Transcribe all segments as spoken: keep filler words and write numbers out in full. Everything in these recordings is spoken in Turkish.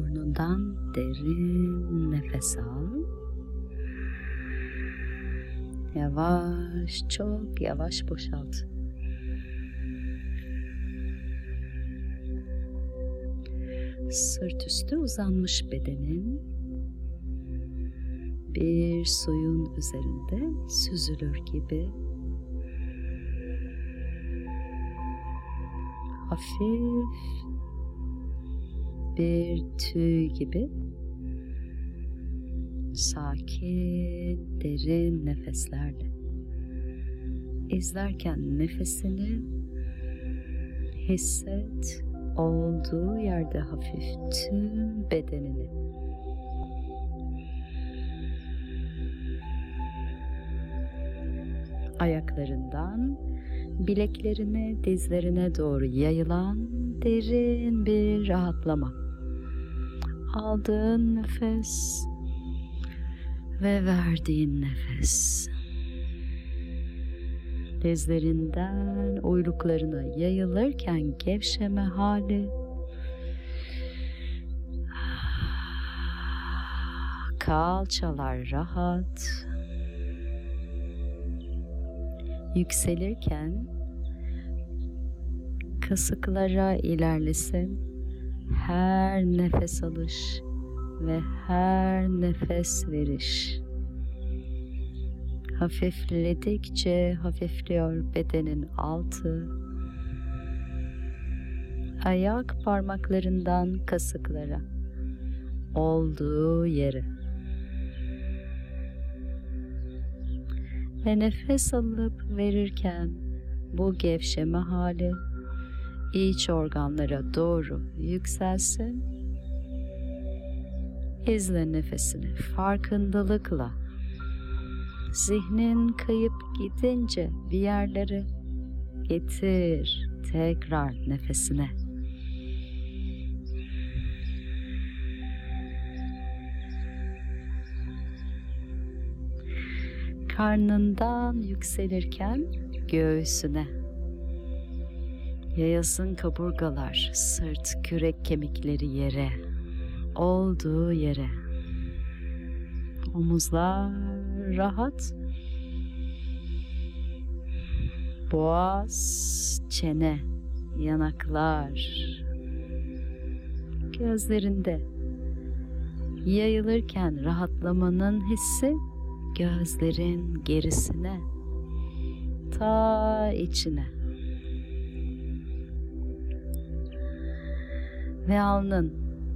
Burnundan derin nefes al. Yavaş, çok yavaş boşalt. Sırt üstü uzanmış bedenin bir suyun üzerinde süzülür gibi hafif bir tüy gibi sakin, derin nefeslerle izlerken nefesini hisset, olduğu yerde hafif tüm bedenini. Ayaklarından bileklerine, dizlerine doğru yayılan derin bir rahatlama. Aldığın nefes ve verdiğin nefes. Dizlerinden uyluklarına yayılırken gevşeme hali. Kalçalar rahat. Yükselirken kasıklara ilerlesin her nefes alış ve her nefes veriş. Hafifledikçe hafifliyor bedenin altı. Ayak parmaklarından kasıklara, olduğu yere. Ve nefes alıp verirken bu gevşeme hali iç organlara doğru yükselsin. İzle nefesini farkındalıkla. Zihnin kayıp gidince bir yerlere getir tekrar nefesine. Karnından yükselirken göğsüne. Yayasın kaburgalar, sırt, kürek kemikleri yere, olduğu yere. Omuzlar rahat. Boğaz, çene, yanaklar, gözlerinde yayılırken rahatlamanın hissi gözlerin gerisine, ta içine. Ve alnın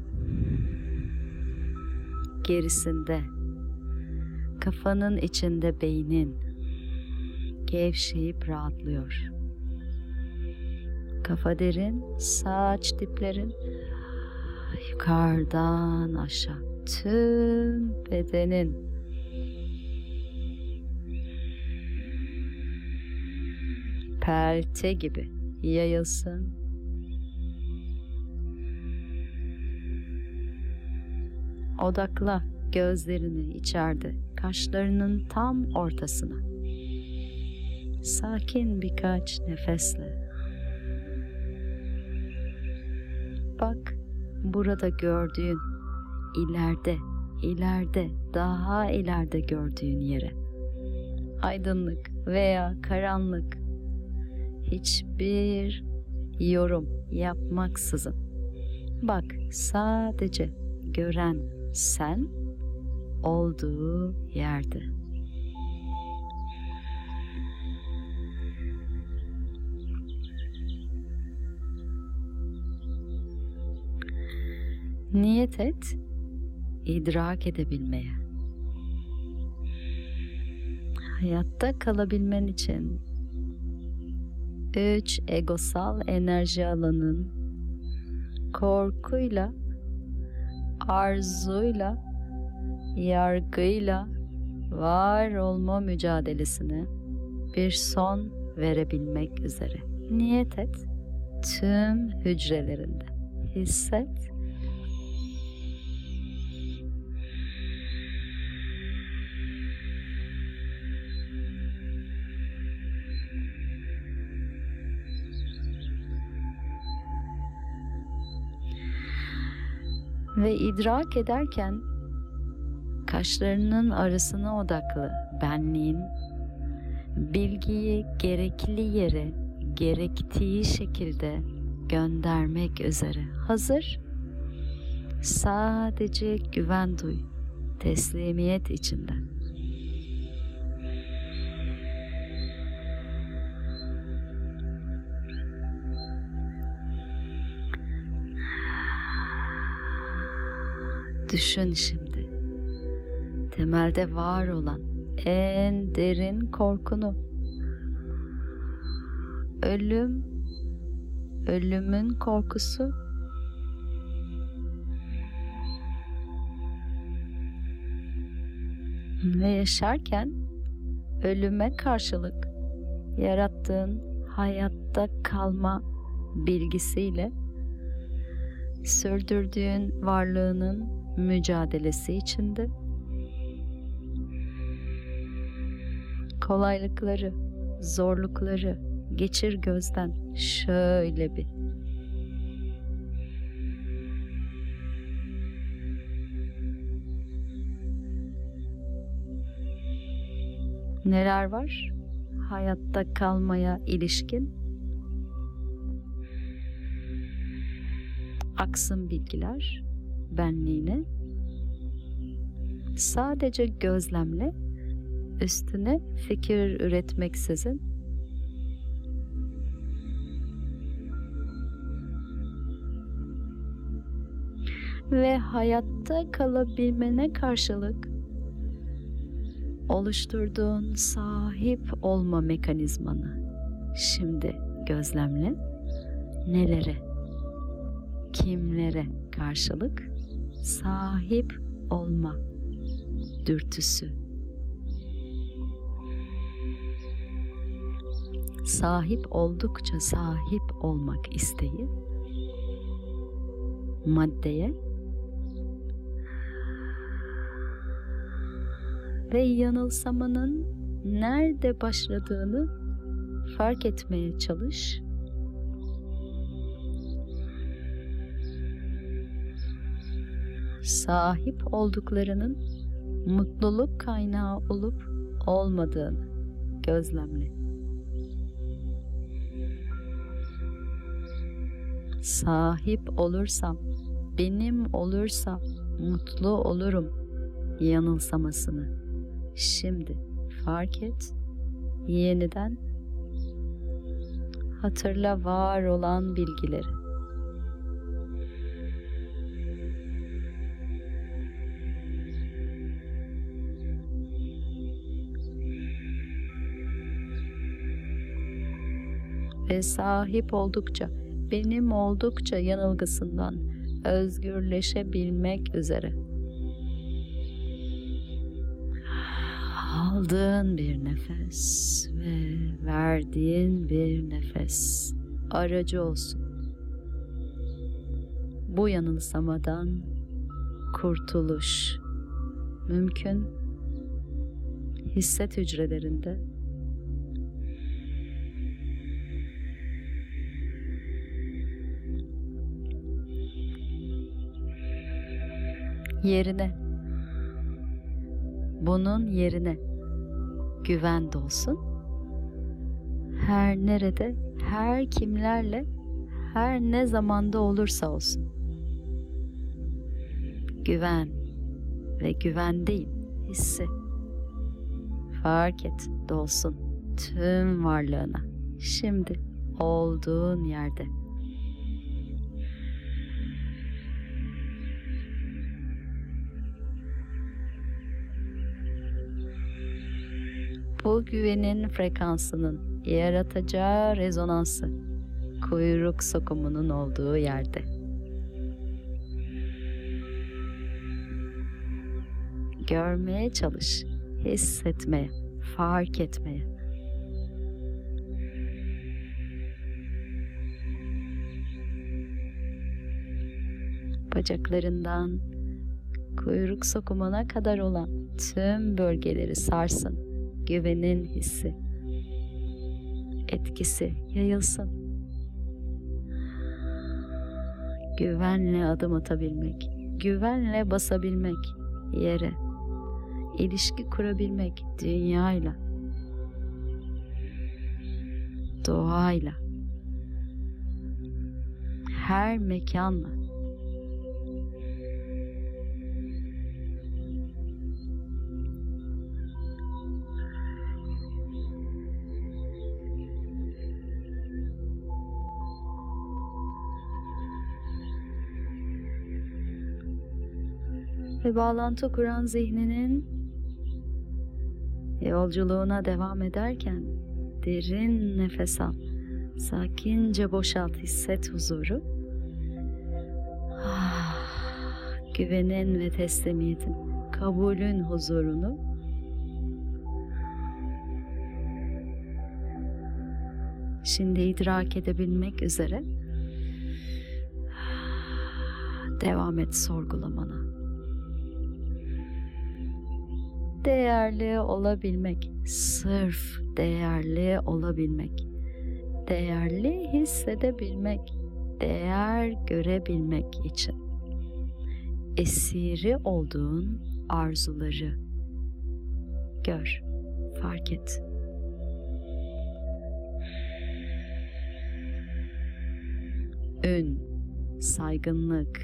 gerisinde, kafanın içinde beynin gevşeyip rahatlıyor. Kafa derin, saç diplerin yukarıdan aşağı, tüm bedenin pelte gibi yayılsın. Odakla gözlerini içeride, kaşlarının tam ortasına. Sakin birkaç nefesle. Bak, burada gördüğün, ileride, ileride, daha ileride gördüğün yere. Aydınlık veya karanlık, hiçbir yorum yapmaksızın. Bak, sadece gören sen olduğu yerde. Niyet et, idrak edebilmeye. Hayatta kalabilmen için üç egosal enerji alanın korkuyla, arzuyla, yargıyla var olma mücadelesine bir son verebilmek üzere. Niyet et, tüm hücrelerinde hisset. Ve idrak ederken kaşlarının arasına odaklı benliğin bilgiyi gerekli yere, gerektiği şekilde göndermek üzere hazır. Sadece güven duy, teslimiyet içinde. Düşün şimdi, temelde var olan en derin korkunu, ölüm, ölümün korkusu, ve yaşarken ölüme karşılık yarattığın hayatta kalma bilgisiyle sürdürdüğün varlığının mücadelesi içinde kolaylıkları, zorlukları geçir gözden şöyle bir. Neler var hayatta kalmaya ilişkin? Aksın bilgiler benliğine. Sadece gözlemle, üstüne fikir üretmeksizin ve hayatta kalabilmene karşılık oluşturduğun sahip olma mekanizmanı şimdi gözlemle. Nelere, kimlere karşılık sahip olma dürtüsü, sahip oldukça sahip olmak isteği, maddeye ve yanılsamanın nerede başladığını fark etmeye çalış. Sahip olduklarının mutluluk kaynağı olup olmadığını gözlemle. Sahip olursam, benim olursam mutlu olurum yanılsamasını şimdi fark et, yeniden hatırla var olan bilgileri. Ve sahip oldukça, benim oldukça yanılgısından özgürleşebilmek üzere aldığın bir nefes ve verdiğin bir nefes aracı olsun. Bu yanılsamadan kurtuluş mümkün. Hisset hücrelerinde yerine, bunun yerine güven dolsun. Her nerede, her kimlerle, her ne zamanda olursa olsun. Güven ve güven değil, hissi. Fark et, dolsun tüm varlığına. Şimdi olduğun yerde. Bu güvenin frekansının yaratacağı rezonansı kuyruk sokumunun olduğu yerde. Görmeye çalış, hissetmeye, fark etmeye. Bacaklarından kuyruk sokumuna kadar olan tüm bölgeleri sarsın. Güvenin hissi, etkisi yayılsın. Güvenle adım atabilmek güvenle basabilmek yere, ilişki kurabilmek dünyayla, doğayla, her mekanla. Ve bağlantı kuran zihninin yolculuğuna devam ederken derin nefes al. Sakince boşalt, hisset huzuru. Ah, güvenin ve teslimiyetin, kabulün huzurunu. Şimdi idrak edebilmek üzere devam et sorgulamana. Değerli olabilmek, sırf değerli olabilmek, değerli hissedebilmek, değer görebilmek için esiri olduğun arzuları gör, fark et. Ün, saygınlık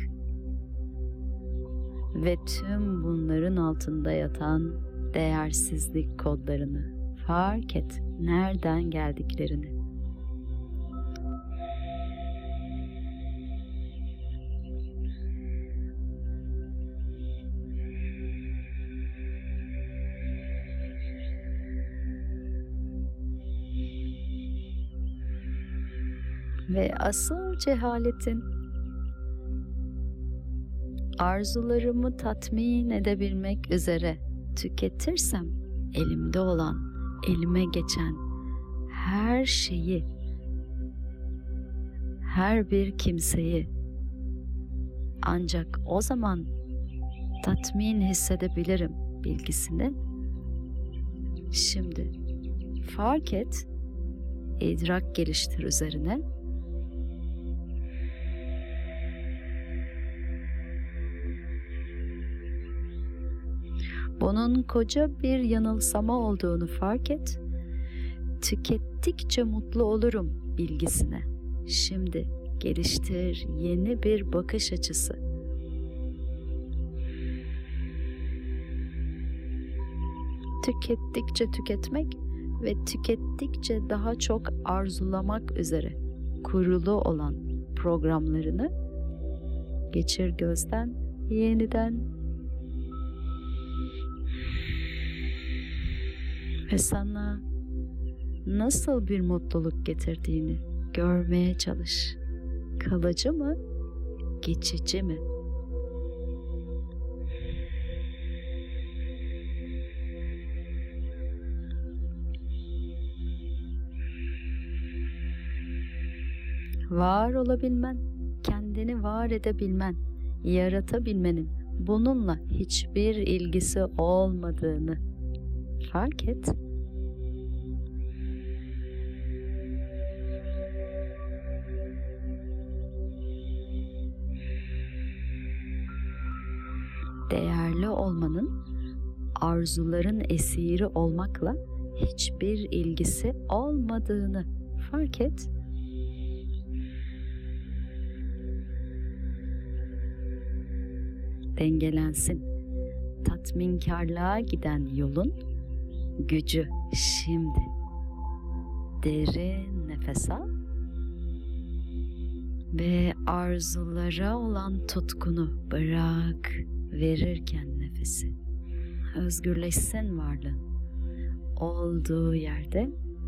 ve tüm bunların altında yatan değersizlik kodlarını fark et, nereden geldiklerini. Ve asıl cehaletin, arzularımı tatmin edebilmek üzere tüketirsem elimde olan, elime geçen her şeyi, her bir kimseyi ancak o zaman tatmin hissedebilirim bilgisini şimdi fark et, idrak geliştir üzerine. Bunun koca bir yanılsama olduğunu fark et. Tükettikçe mutlu olurum bilgisine şimdi geliştir yeni bir bakış açısı. Tükettikçe tüketmek ve tükettikçe daha çok arzulamak üzere kurulu olan programlarını geçir gözden, yeniden ve sana nasıl bir mutluluk getirdiğini görmeye çalış. Kalıcı mı, geçici mi? Var olabilmen, kendini var edebilmen, yaratabilmenin bununla hiçbir ilgisi olmadığını fark et. Değerli olmanın arzuların esiri olmakla hiçbir ilgisi olmadığını fark et. Dengelensin. Tatminkarlığa giden yolun gücü şimdi. Derin nefes al ve arzulara olan tutkunu bırak, verirken nefesi. Özgürleşsin varlığın. Olduğu yerde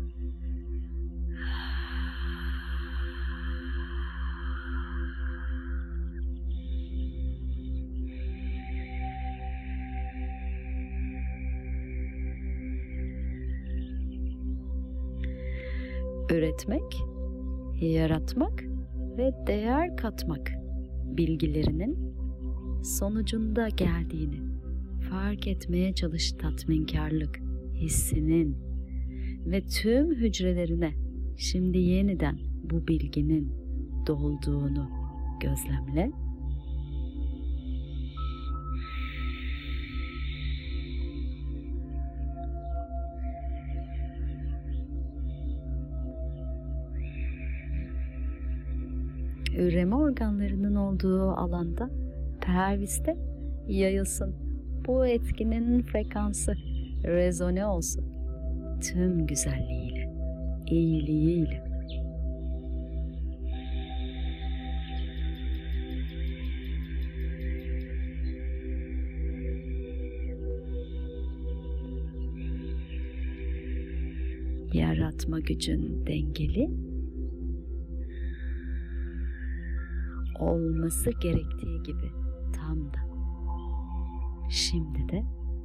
üretmek, yaratmak ve değer katmak bilgilerinin sonucunda geldiğini fark etmeye çalış. Tatminkarlık hissinin ve tüm hücrelerine şimdi yeniden bu bilginin dolduğunu gözlemle. üreme organlarının olduğu alanda pelviste yayılsın. Bu etkinin frekansı rezone olsun. Tüm güzelliğiyle, iyiliğiyle. Yaratma gücün dengeli, olması gerektiği gibi tam da. Şimdi de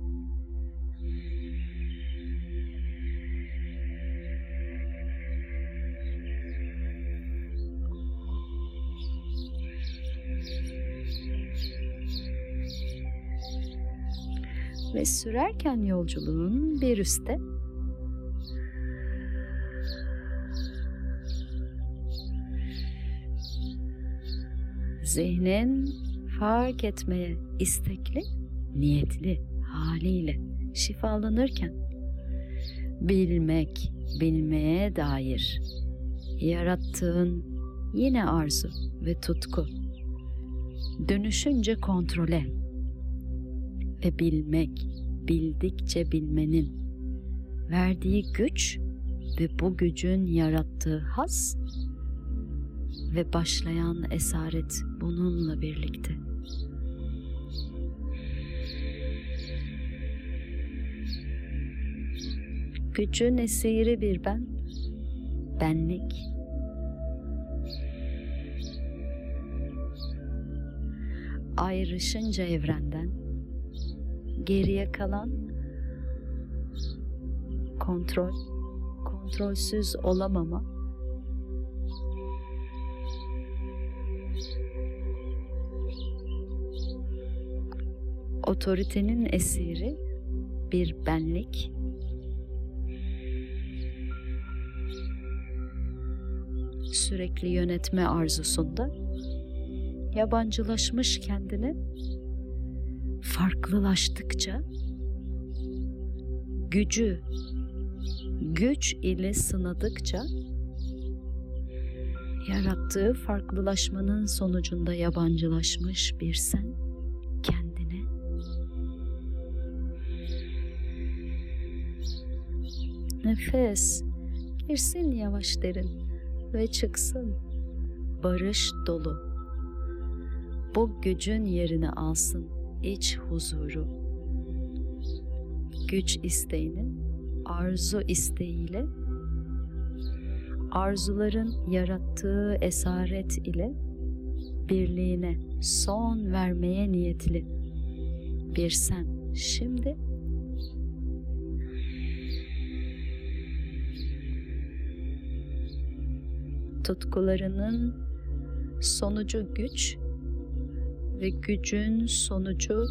ve sürerken yolculuğun bir üstte zihnin fark etmeye istekli, niyetli haliyle şifalanırken bilmek, bilmeye dair yarattığın yine arzu ve tutku dönüşünce kontrole ve bilmek, bildikçe bilmenin verdiği güç ve bu gücün yarattığı haz ve başlayan esaret bununla birlikte. Gücün esiri bir ben, benlik. Ayrışınca evrenden, geriye kalan kontrol, kontrolsüz olamama, otoritenin esiri bir benlik, sürekli yönetme arzusunda yabancılaşmış kendini, farklılaştıkça gücü güç ile sınadıkça yarattığı farklılaşmanın sonucunda yabancılaşmış bir sen kendine nefes girsin yavaş derin ve çıksın barış dolu. Bu gücün yerini alsın iç huzuru. Güç isteğinin arzu isteğiyle, arzuların yarattığı esaret ile birliğine son vermeye niyetli bir sen şimdi tutkularının sonucu güç ve gücün sonucu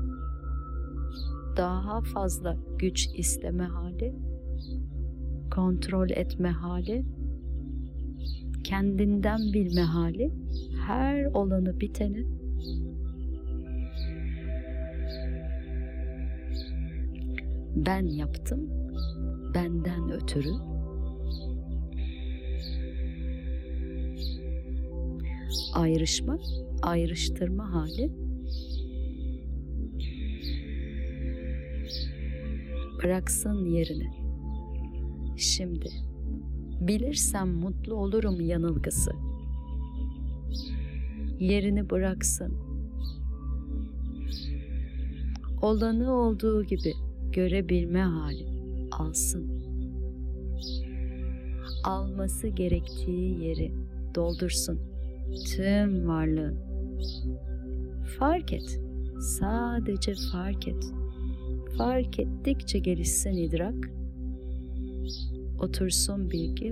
daha fazla güç isteme hali, kontrol etme hali, kendinden bilme hali, her olanı biteni ben yaptım, benden ötürü, ayrışma, ayrıştırma hali, bıraksın yerini. Şimdi bilirsem mutlu olurum yanılgısı yerini bıraksın. Olanı olduğu gibi görebilme hali alsın. Alması gerektiği yeri doldursun tüm varlığın. Fark et, sadece fark et. Fark ettikçe gelişsin idrak, otursun bilgi,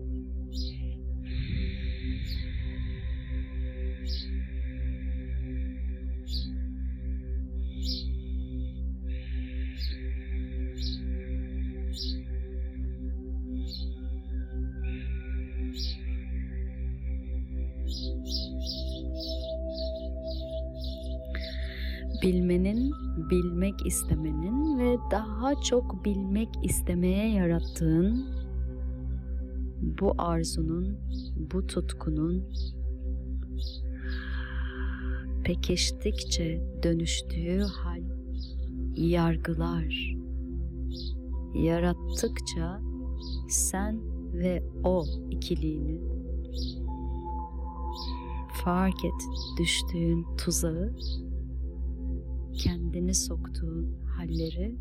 bilmenin, bilmek istemenin ve daha çok bilmek istemeye yarattığın bu arzunun, bu tutkunun pekiştikçe dönüştüğü hal, yargılar, yarattıkça sen ve o ikiliğini, fark et düştüğün tuzağı, kendini soktuğun halleri,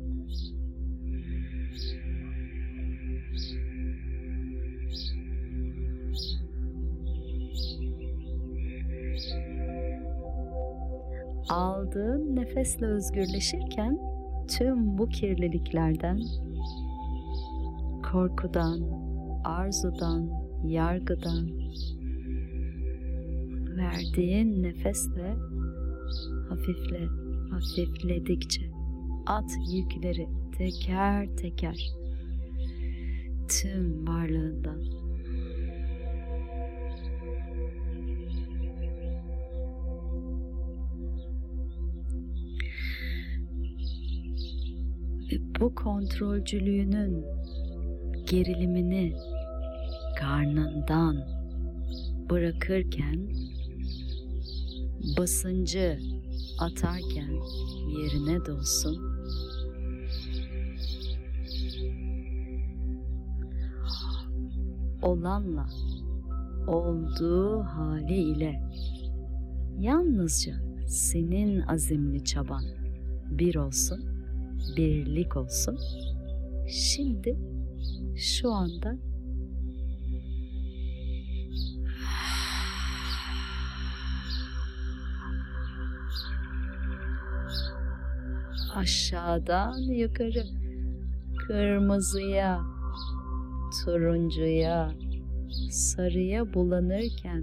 aldığın nefesle özgürleşirken tüm bu kirliliklerden, korkudan, arzudan, yargıdan, verdiğin nefesle hafifle, hafifledikçe at yükleri teker teker tüm varlığından. Ve bu kontrolcülüğünün gerilimini karnından bırakırken, basıncı atarken yerine dolsun. Olanla olduğu haliyle yalnızca senin azimli çaban bir olsun, birlik olsun. Şimdi, şu anda aşağıdan yukarı, kırmızıya, turuncuya, sarıya bulanırken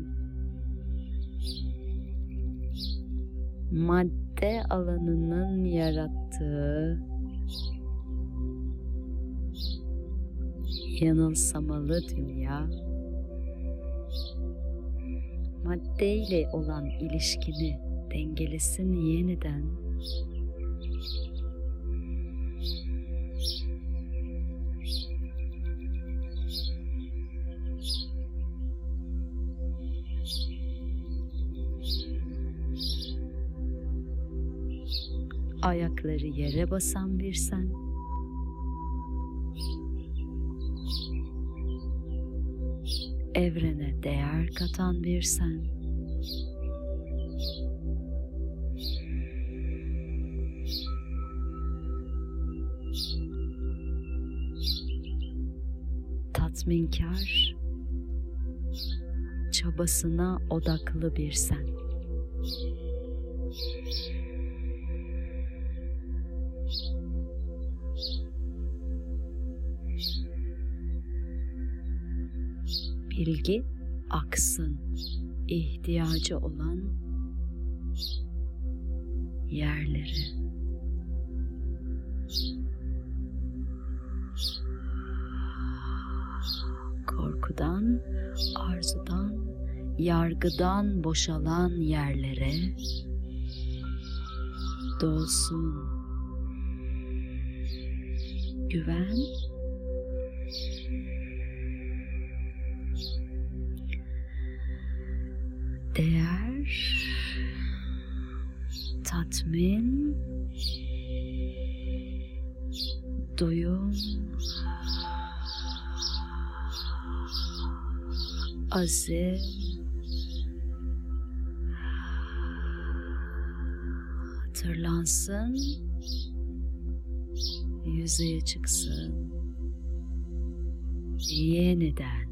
madde alanının yarattığı yanılsamalı dünya, maddeyle olan ilişkini dengelesin yeniden. Ayakları yere basan bir sen, evrene değer katan bir sen, tatminkar, çabasına odaklı bir sen. Bilgi aksın, ihtiyacı olan yerleri. Korkudan, arzudan, yargıdan boşalan yerlere dolsun. Güven, değer, tatmin, doyum, azim, hatırlansın, yüzeye çıksın, yeniden,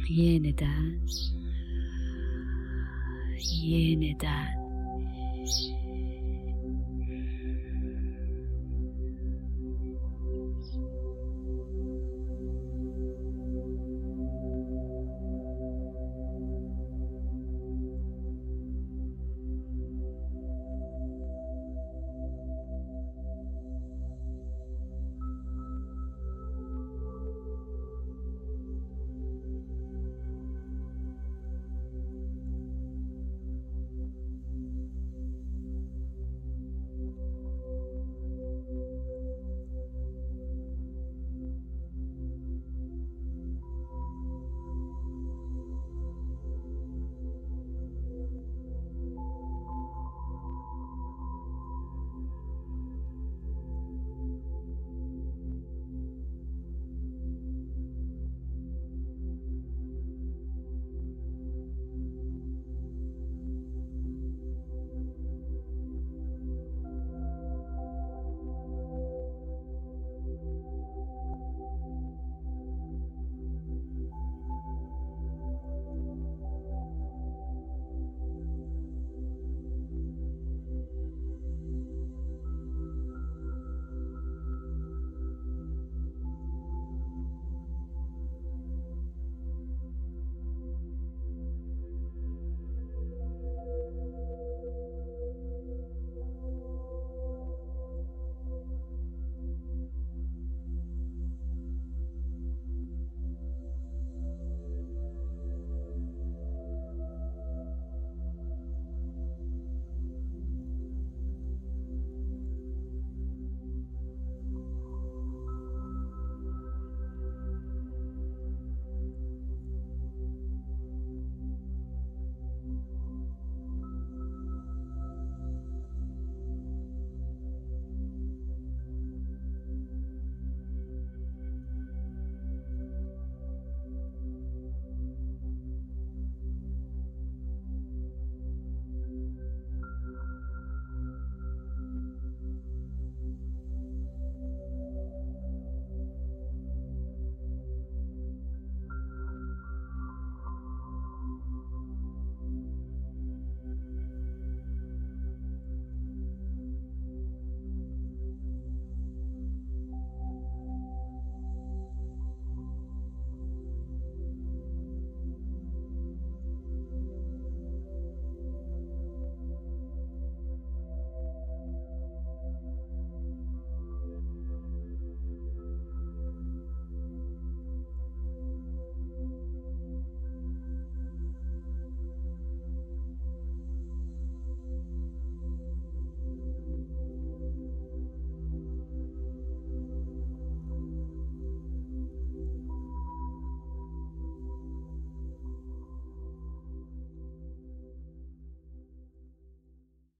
yeniden, yeniden.